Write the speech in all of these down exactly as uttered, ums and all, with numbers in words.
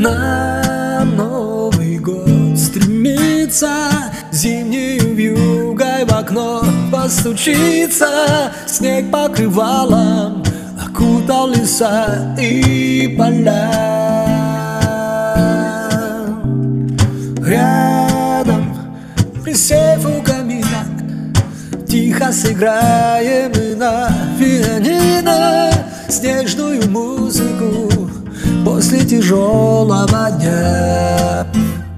Нам Новый год стремится, зимнею вьюгой в окно постучится. Снег покрывалом окутал леса и поля. Рядом, присев у камина, тихо сыграем мы на пианино снежную музыку после тяжелого дня.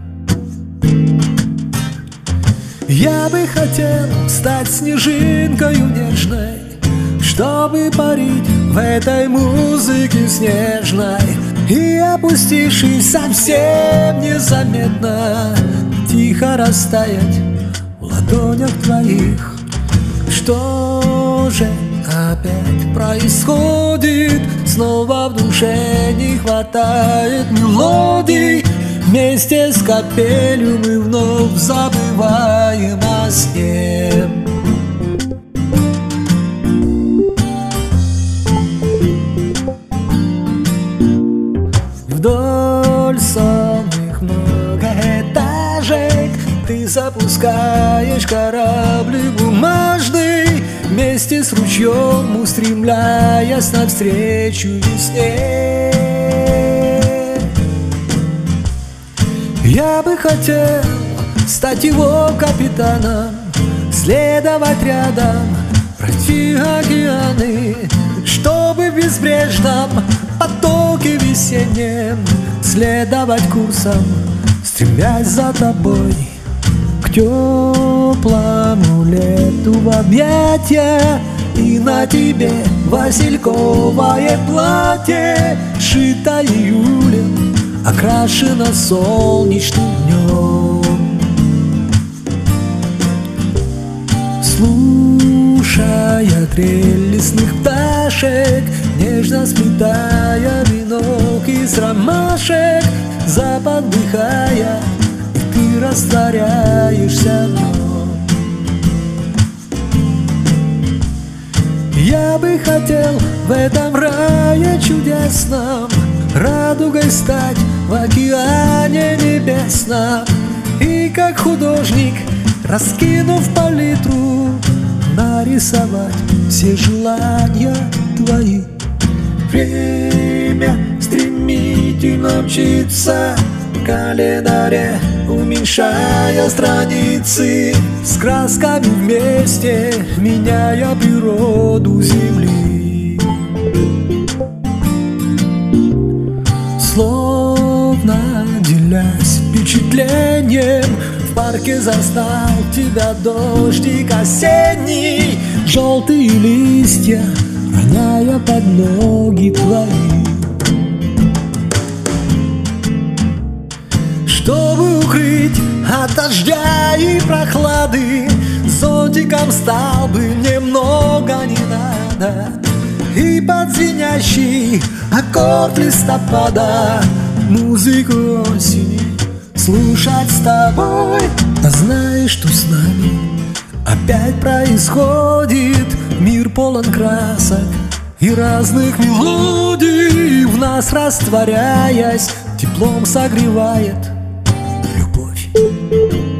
Я бы хотел стать снежинкою нежной, чтобы парить в этой музыке снежной и, опустившись совсем незаметно, тихо растаять в ладонях твоих. Что же опять происходит? Снова в душе не хватает мелодий. Вместе с капелью мы вновь забываем о сне. Вдоль сонных многоэтажек ты запускаешь кораблик бумажный, вместе с ручьем устремляясь навстречу весне. Я бы хотел стать его капитаном, следовать рядом, пройти океаны, чтобы в безбрежном потоке весеннем следовать курсом, стремясь за тобой к теплому лету в объятия. И на тебе васильковое платье, шитое июлем, окрашено солнечным днем. Слушая трель лесных пташек, нежно сплетая венок из ромашек, запах вдыхая, и ты растворяешься в нем. Я бы хотел в этом рае чудесном радугой стать в океане небесном, и как художник, раскинув палитру, нарисовать все желания твои. Время стремительно мчится в календаре, уменьшая страницы, с красками вместе меняя природу земли. Словно делясь впечатлением, в парке застал тебя дождик осенний, желтые листья роняя под ноги твои. Чтобы укрыть от дождя и прохлады, зонтиком стал бы немного не надо, и под звенящий аккорд листопада музыку осени слушать с тобой. А знаешь, что с нами опять происходит? Мир полон красок и разных мелодий, в нас растворяясь, теплом согревает любовь.